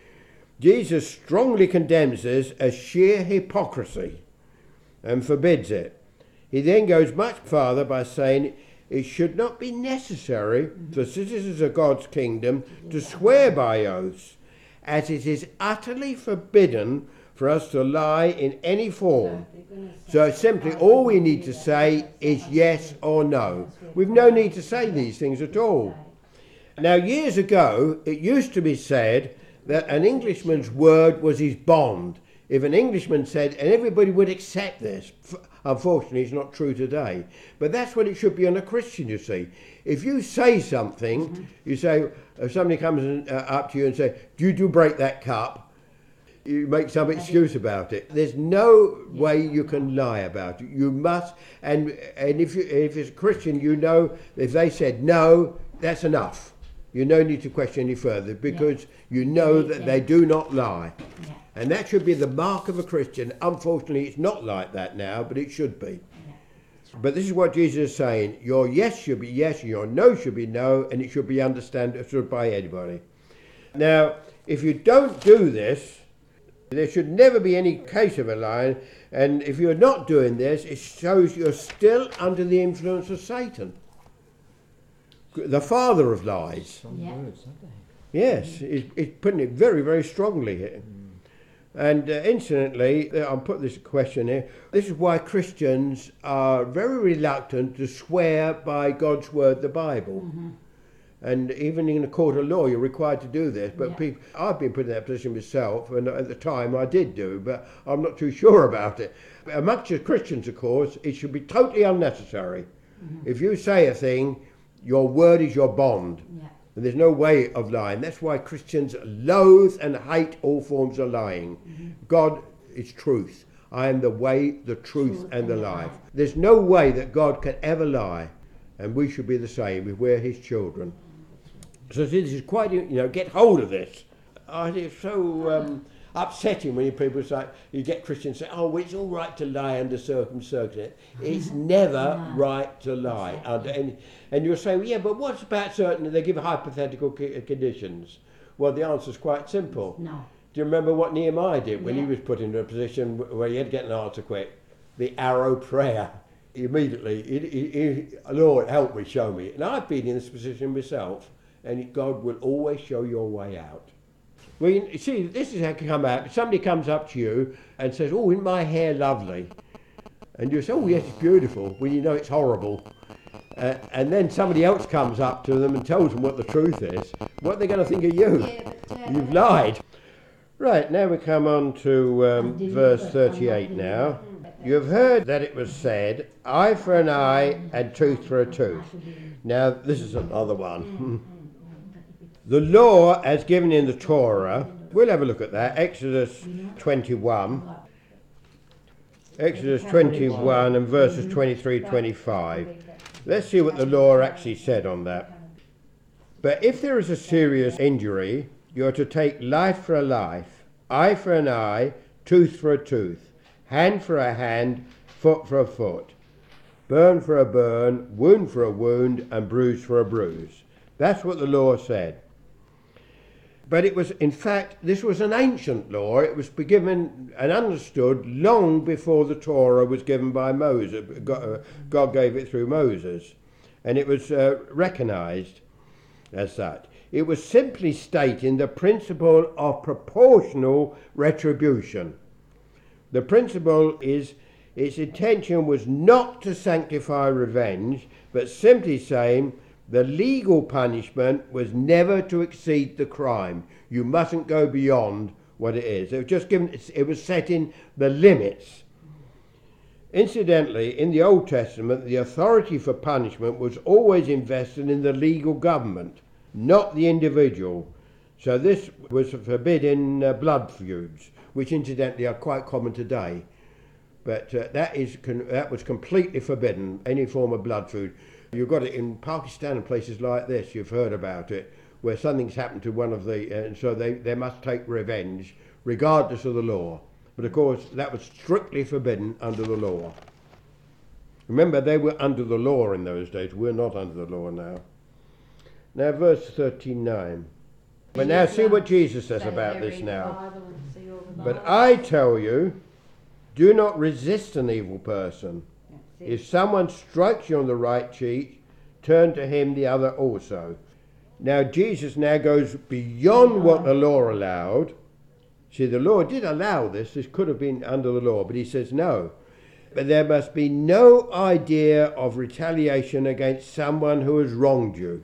Jesus strongly condemns this as sheer hypocrisy and forbids it. He then goes much farther by saying it should not be necessary for citizens of God's kingdom to swear by oaths, as it is utterly forbidden for us to lie in any form. So simply all we need to say is yes or no. We've no need to say these things at all. Now, years ago, it used to be said that an Englishman's word was his bond. If an Englishman said, and everybody would accept this. Unfortunately, it's not true today. But that's what it should be on a Christian, you see. If you say something, mm-hmm. you say, if somebody comes in, uh, up to you and say, do you break that cup? You make some excuse about it. There's no way you can lie about it. You must, and and if you if it's a Christian, you know, if they said no, that's enough. You no need to question any further, because yeah. you know that they do not lie. Yeah. And that should be the mark of a Christian. Unfortunately, it's not like that now, but it should be. Yeah. But this is what Jesus is saying. Your yes should be yes, and your no should be no, and it should be understood by anybody. Now, if you don't do this, there should never be any case of a lie. And if you're not doing this, it shows you're still under the influence of Satan, the father of lies. Yeah. Yes, he's, he's putting it very, very strongly here. Mm. And uh, incidentally, I'll put this question here. This is why Christians are very reluctant to swear by God's word, the Bible. Mm-hmm. And even in a court of law, you're required to do this. But yeah. people, I've been put in that position myself, and at the time I did do, but I'm not too sure about it. But amongst the Christians, of course, it should be totally unnecessary. Mm-hmm. If you say a thing, your word is your bond. Yeah. And there's no way of lying. That's why Christians loathe and hate all forms of lying. Mm-hmm. God is truth. I am the way, the truth, truth and the life. life. There's no way that God can ever lie. And we should be the same if we're his children. So this is quite, you know, get hold of this. Oh, it's so um, upsetting when you people say, you get Christians say, oh, well, it's all right to lie under certain circumstances. It's never no. right to lie. Exactly. Under any, and you'll say, well, yeah, but what's about certain, they give hypothetical conditions. Well, the answer's quite simple. No. Do you remember what Nehemiah did when yeah. he was put into a position where he had to get an answer quick? The arrow prayer. Immediately, it, it, it, Lord, help me, show me. And I've been in this position myself, and God will always show your way out. Well, you see, this is how it can come out. Somebody comes up to you and says, oh, isn't my hair lovely? And you say, oh, yes, it's beautiful, when you know it's horrible. Uh, and then somebody else comes up to them and tells them what the truth is. What are they going to think of you? Yeah, but, uh, You've lied. Right, now we come on to um, verse thirty-eight now. You've heard that it was said, eye for an eye and tooth for a tooth. Now, this is another one. The law as given in the Torah, we'll have a look at that, Exodus twenty-one. Exodus twenty-one and verses twenty-three to twenty-five. Let's see what the law actually said on that. But if there is a serious injury, you are to take life for a life, eye for an eye, tooth for a tooth, hand for a hand, foot for a foot, burn for a burn, wound for a wound, and bruise for a bruise. That's what the law said. But it was, in fact, this was an ancient law. It was given and understood long before the Torah was given by Moses. God gave it through Moses. And it was uh, recognized as such. It was simply stating the principle of proportional retribution. The principle is, its intention was not to sanctify revenge, but simply saying the legal punishment was never to exceed the crime. You mustn't go beyond what it is. It was just given, it was setting the limits. Incidentally, in the Old Testament, the authority for punishment was always invested in the legal government, not the individual. So this was forbidden uh, blood feuds, which incidentally are quite common today. But uh, that is con- that was completely forbidden, any form of blood feud. You've got it in Pakistan and places like this, you've heard about it, where something's happened to one of the, uh, and so they, they must take revenge, regardless of the law. But of course, that was strictly forbidden under the law. Remember, they were under the law in those days. We're not under the law now. Now, verse thirty-nine. But now see what Jesus says about this now. But I tell you, do not resist an evil person. If someone strikes you on the right cheek, turn to him the other also. Now, Jesus now goes beyond what the law allowed. See, the law did allow this. This could have been under the law, but he says no. But there must be no idea of retaliation against someone who has wronged you.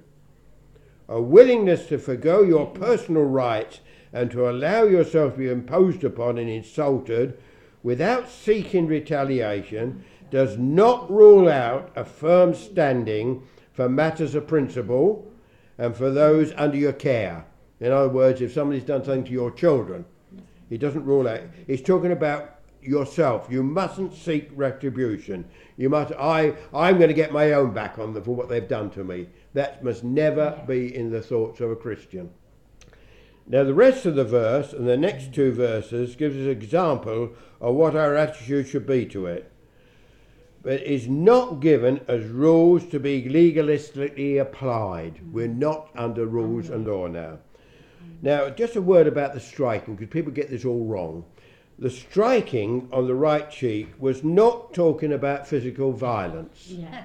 A willingness to forgo your personal rights and to allow yourself to be imposed upon and insulted without seeking retaliation does not rule out a firm standing for matters of principle and for those under your care. In other words, if somebody's done something to your children, he doesn't rule out. He's talking about yourself. You mustn't seek retribution. You must. I. I'm going to get my own back on them for what they've done to me. That must never be in the thoughts of a Christian. Now, the rest of the verse and the next two verses gives us an example of what our attitude should be to it. But it is not given as rules to be legalistically applied. We're not under rules and law now. Now, just a word about the striking, because people get this all wrong. The striking on the right cheek was not talking about physical violence. Yeah.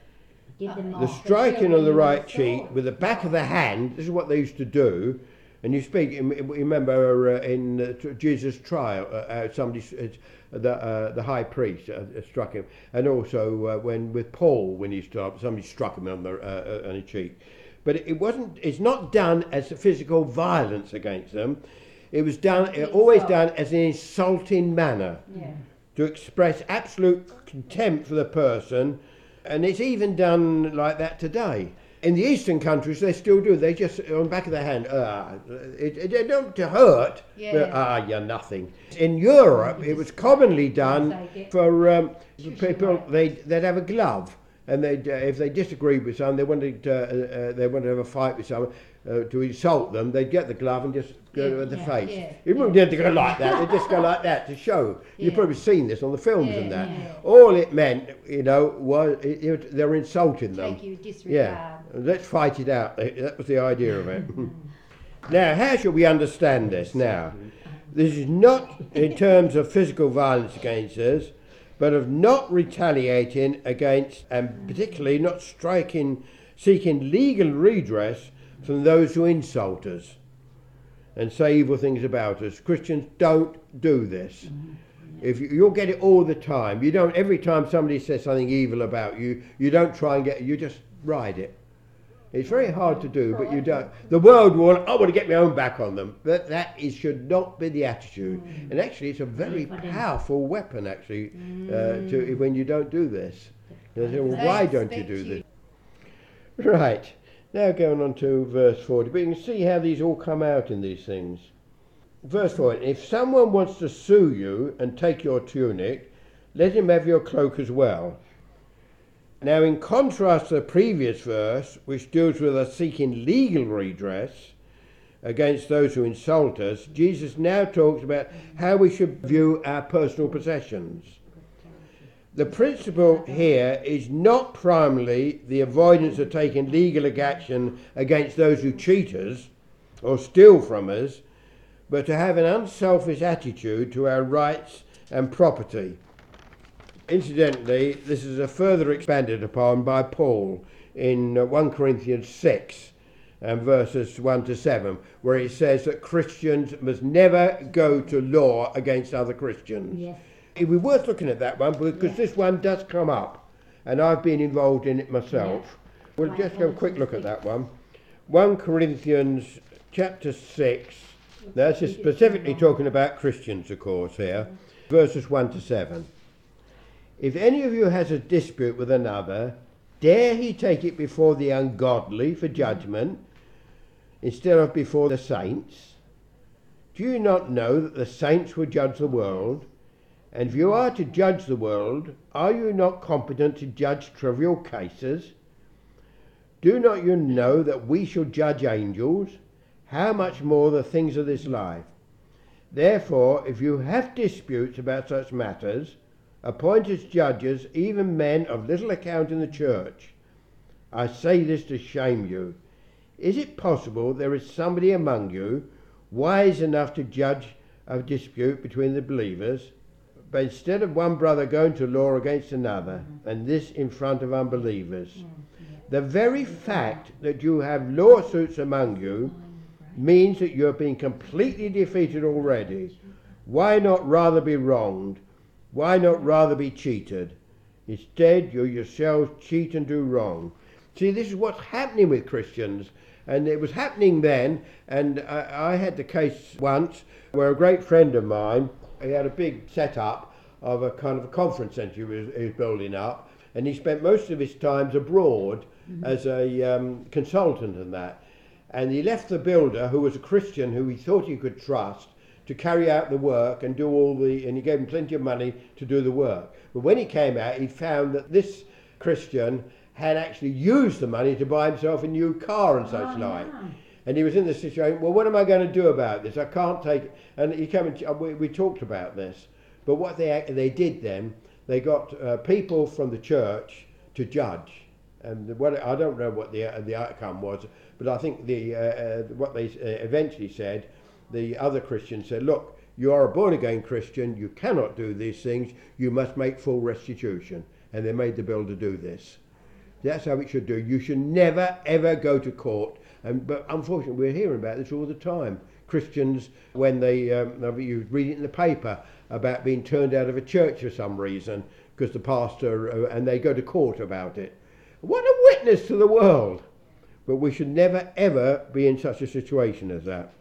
The striking on the right cheek with the back of the hand, this is what they used to do. And you speak, you remember uh, in uh, Jesus' trial, uh, uh, somebody, uh, the uh, the high priest uh, struck him, and also uh, when with Paul, when he stopped, somebody struck him on the uh, on the cheek. But it wasn't. It's not done as a physical violence against them. It was done, it always done as an insulting manner, yeah, to express absolute contempt for the person, and it's even done like that today. In the Eastern countries, they still do. They just, on the back of the hand, ah, it, it, it don't to hurt, yeah, but ah, you're nothing. In Europe, it was commonly done for um, people, they'd, they'd have a glove, and they'd, uh, if they disagreed with someone, they wanted, uh, uh, they wanted to have a fight with someone, uh, to insult them, they'd get the glove and just go yeah, to the yeah, face. Yeah, you wouldn't yeah. have to go like that, they'd just go like that to show. Yeah. You've probably seen this on the films yeah, and that. Yeah. All it meant, you know, was it, it, they were insulting them. Take you disregard. Yeah, let's fight it out. That was the idea of it. Now, how should we understand this now? This is not in terms of physical violence against us, but of not retaliating against, and particularly not striking, seeking legal redress from those who insult us and say evil things about us. Christians don't do this. Mm-hmm. If you, you'll get it all the time. You don't, every time somebody says something evil about you, you don't try and get, you just ride it. It's very hard to do, but you don't. The world will, I want to get my own back on them. But that is, should not be the attitude. Mm. And actually, it's a very powerful weapon, actually, mm. uh, to, when you don't do this. You say, well, why don't you do this? Right. Now going on to verse forty. But you can see how these all come out in these things. Verse forty. If someone wants to sue you and take your tunic, let him have your cloak as well. Now, in contrast to the previous verse, which deals with us seeking legal redress against those who insult us, Jesus now talks about how we should view our personal possessions. The principle here is not primarily the avoidance of taking legal action against those who cheat us or steal from us, but to have an unselfish attitude to our rights and property. Incidentally, this is a further expanded upon by Paul in uh, First Corinthians six and verses one to seven, where he says that Christians must never go to law against other Christians. Yes. It would be worth looking at that one because yes. this one does come up, and I've been involved in it myself. Yes. We'll right. just have a quick look at that one. First Corinthians chapter six, that's just specifically talking about Christians, of course, here, verses one to seven. If any of you has a dispute with another, dare he take it before the ungodly for judgment, instead of before the saints? Do you not know that the saints will judge the world? And if you are to judge the world, are you not competent to judge trivial cases? Do not you know that we shall judge angels? How much more the things of this life? Therefore, if you have disputes about such matters, appoint as judges even men of little account in the church. I say this to shame you. Is it possible there is somebody among you wise enough to judge a dispute between the believers? But instead of one brother going to law against another, mm-hmm. and this in front of unbelievers, mm-hmm. the very fact that you have lawsuits among you means that you have been completely defeated already. Why not rather be wronged? Why not rather be cheated? Instead, you yourselves cheat and do wrong. See, this is what's happening with Christians. And it was happening then, and I, I had the case once where a great friend of mine, he had a big setup of a kind of a conference centre he was, he was building up, and he spent most of his times abroad mm-hmm. as a um, consultant and that. And he left the builder, who was a Christian who he thought he could trust, to carry out the work and do all the, and he gave him plenty of money to do the work. But when he came out, he found that this Christian had actually used the money to buy himself a new car and such oh, like. Yeah. And he was in the situation, well, what am I going to do about this? I can't take it. And he came and we, we talked about this. But what they they did then, they got uh, people from the church to judge. And what I don't know what the uh, the outcome was, but I think the uh, uh, what they uh, eventually said, the other Christians said, look, you are a born-again Christian, you cannot do these things, you must make full restitution. And they made the builder do this. That's how it should do. You should never, ever go to court. And, but unfortunately, we're hearing about this all the time. Christians, when they, um, you read it in the paper, about being turned out of a church for some reason, because the pastor, uh, and they go to court about it. What a witness to the world. But we should never, ever be in such a situation as that.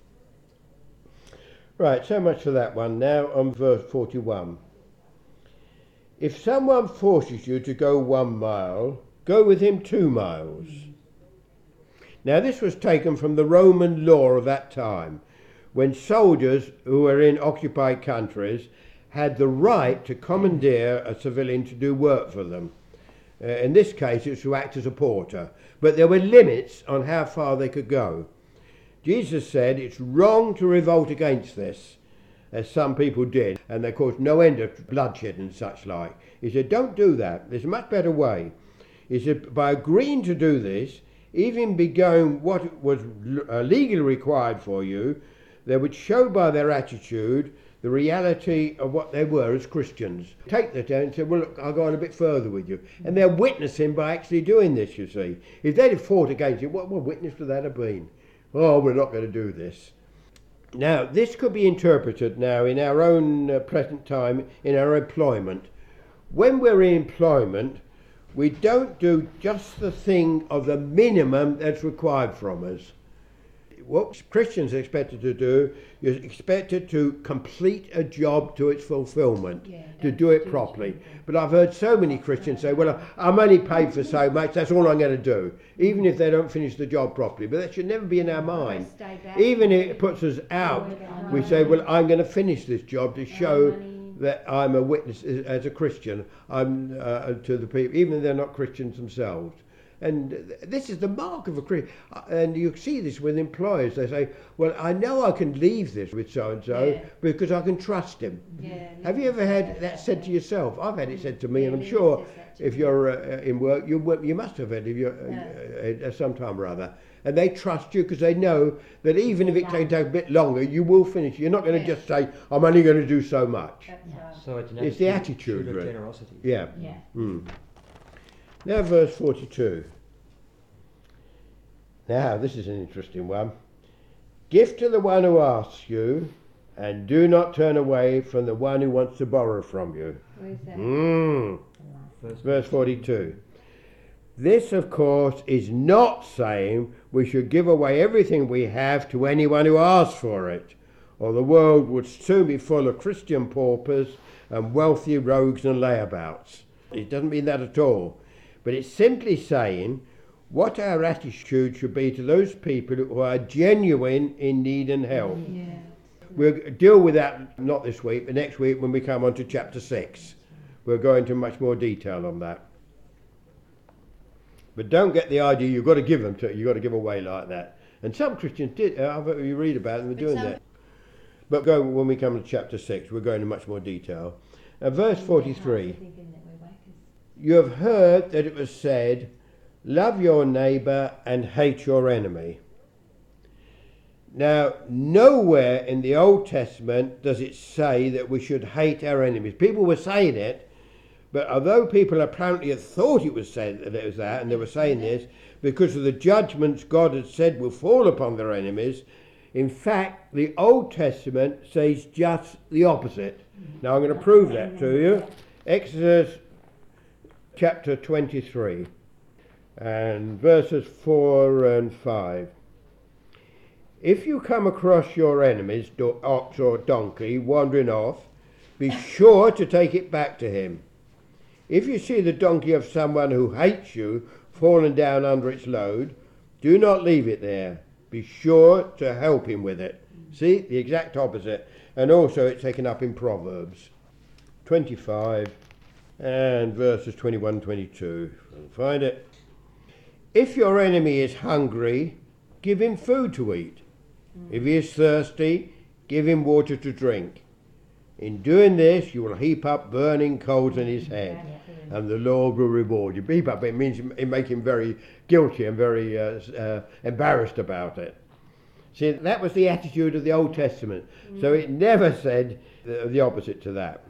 Right, so much for that one. Now on verse forty-one. If someone forces you to go one mile, go with him two miles. Now this was taken from the Roman law of that time, when soldiers who were in occupied countries had the right to commandeer a civilian to do work for them. Uh, in this case, it was to act as a porter, but there were limits on how far they could go. Jesus said it's wrong to revolt against this, as some people did, and they caused no end of bloodshed and such like. He said, don't do that. There's a much better way. He said, by agreeing to do this, even be going what was uh, legally required for you, they would show by their attitude the reality of what they were as Christians. Take that down and say, well, look, I'll go on a bit further with you. And they're witnessing by actually doing this, you see. If they'd have fought against it, what, what witness would that have been? Oh, we're not going to do this. Now, this could be interpreted now in our own uh, present time, in our employment. When we're in employment, we don't do just the thing of the minimum that's required from us. What Christians are expected to do, you're expected to complete a job to its fulfillment, yeah, to do it properly. But I've heard so many Christians say, well, I'm only paid for so much, that's all I'm going to do, even if they don't finish the job properly. But that should never be in our mind. Even if it puts us out, we say, well, I'm going to finish this job to show that I'm a witness as a Christian I'm uh, to the people, even if they're not Christians themselves. And this is the mark of a Christian. And you see this with employers. They say, well, I know I can leave this with so-and-so yeah. because I can trust him. Yeah, Have you ever had that said to yourself? I've had it said to me, yeah, and I'm sure if you're uh, in work, you you must have had it if you're, uh, uh, some time or other. And they trust you because they know that even if it can take a bit longer, you will finish. You're not going to yeah. just say, I'm only going to do so much. Right. So it's, it's the attitude, of right? generosity. Yeah. yeah. Mm. Now verse forty-two. Now this is an interesting one. Give to the one who asks you, and do not turn away from the one who wants to borrow from you. Where is that? Mm. Verse forty-two. This, of course, is not saying we should give away everything we have to anyone who asks for it, or the world would soon be full of Christian paupers and wealthy rogues and layabouts. It doesn't mean that at all. But it's simply saying what our attitude should be to those people who are genuine in need and help. Yeah. We'll deal with that not this week, but next week when we come on to chapter six. We'll go into much more detail on that. But don't get the idea you've got to give them to, you've got to give away like that. And some Christians did, uh, you read about them, they're doing that. But go when we come to chapter six, we'll go into much more detail. Uh, verse forty-three. You have heard that it was said, love your neighbour and hate your enemy. Now, nowhere in the Old Testament does it say that we should hate our enemies. People were saying it, but although people apparently had thought it was said that it was that, and they were saying this, because of the judgments God had said will fall upon their enemies, in fact, the Old Testament says just the opposite. Now, I'm going to prove that to you. Exodus chapter twenty-three, and verses four and five. If you come across your enemy's do- ox or donkey wandering off, be sure to take it back to him. If you see the donkey of someone who hates you fallen down under its load, do not leave it there. Be sure to help him with it. See, the exact opposite. And also it's taken up in Proverbs twenty-five and verses twenty-one and twenty-two. Find it. If your enemy is hungry, give him food to eat. If he is thirsty, give him water to drink. In doing this, you will heap up burning coals on his head, and the Lord will reward you. Heap up, it means it make him very guilty and very uh, uh, embarrassed about it. See, that was the attitude of the Old Testament. Mm. So it never said the, the opposite to that.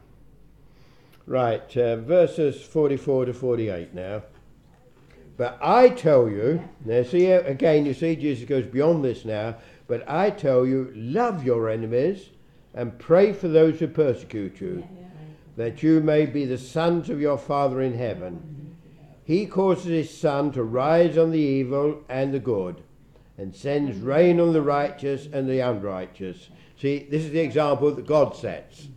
Right, uh, verses forty-four to forty-eight now. But I tell you, now see, again, you see Jesus goes beyond this now, but I tell you, love your enemies and pray for those who persecute you, yeah, yeah. that you may be the sons of your Father in heaven. He causes his sun to rise on the evil and the good, and sends rain on the righteous and the unrighteous. See, this is the example that God sets.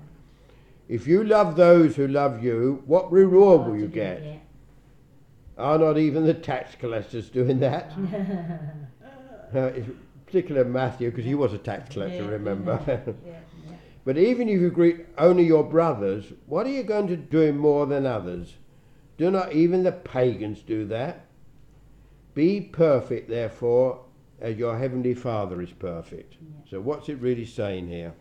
If you love those who love you, what reward will you get? Are not even the tax collectors doing that? uh, particularly Matthew, because he was a tax collector, yeah, remember? Yeah, yeah. But even if you greet only your brothers, what are you going to do more than others? Do not even the pagans do that? Be perfect, therefore, as your heavenly Father is perfect. Yeah. So what's it really saying here?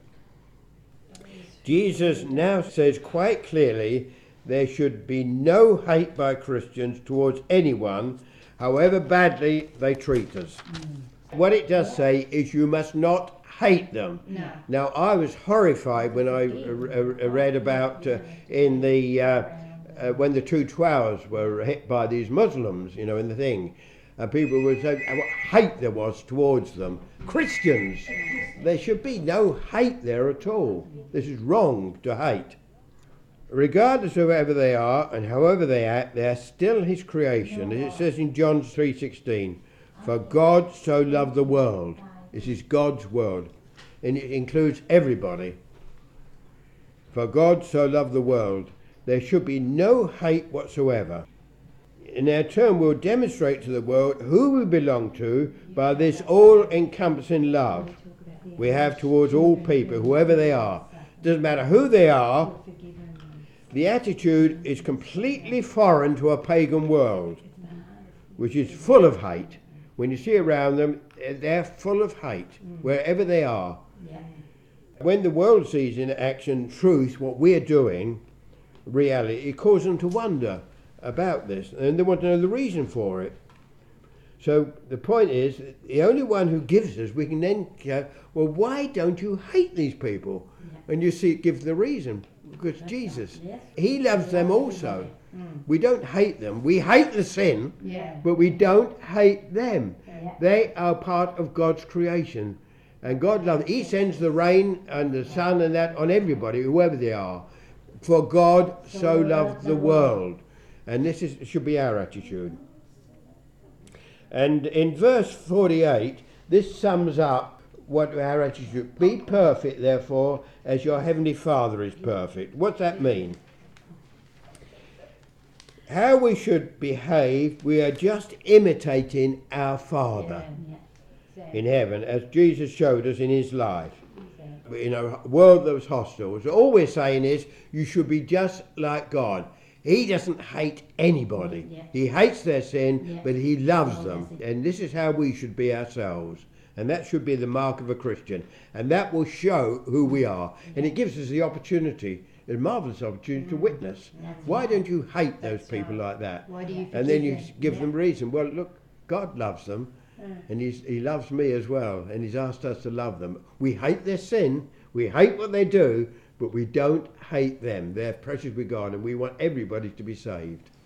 Jesus now says quite clearly there should be no hate by Christians towards anyone, however badly they treat us. Mm. What it does say is you must not hate them. No. Now, I was horrified when I uh, read about uh, in the uh, uh, when the two towers were hit by these Muslims, you know, in the thing, and people were saying what hate there was towards them. Christians, there should be no hate there at all. This is wrong to hate. Regardless of whoever they are and however they act, they are still his creation. As it says in John three sixteen, for God so loved the world. This is God's world, and it includes everybody. For God so loved the world, there should be no hate whatsoever. In our turn, we'll demonstrate to the world who we belong to by this all-encompassing love we have towards all people, whoever they are. Doesn't matter who they are. The attitude is completely foreign to a pagan world, which is full of hate. When you see around them, they're full of hate, wherever they are. When the world sees in action truth, what we're doing, reality, it causes them to wonder about this, and they want to know the reason for it. So the point is, the only one who gives us, we can then go, well, why don't you hate these people? Yeah. And you see it gives the reason, because That's Jesus, right. yes. he loves yeah. them also. Mm. We don't hate them. We hate the sin, yeah. but we don't hate them. Yeah. They are part of God's creation. And God loves, he sends the rain and the sun and that on everybody, whoever they are. For God so, so loved the world. And this is should be our attitude. And in verse forty-eight, this sums up what our attitude. Be perfect, therefore, as your heavenly Father is perfect. What's that mean? How we should behave, we are just imitating our Father in heaven, as Jesus showed us in his life. In a world that was hostile. So all we're saying is, you should be just like God. He doesn't hate anybody. Yeah. He hates their sin, yeah. but he loves oh, them. And this is how we should be ourselves. And that should be the mark of a Christian. And that will show who we are. Yeah. And it gives us the opportunity, a marvellous opportunity mm. to witness. That's Why right. don't you hate those That's people right. like that? Why do you and then you them? give yeah. them reason. Well, look, God loves them. Mm. And he's, he loves me as well. And he's asked us to love them. We hate their sin. We hate what they do. But we don't hate them. They're precious with God, and we want everybody to be saved.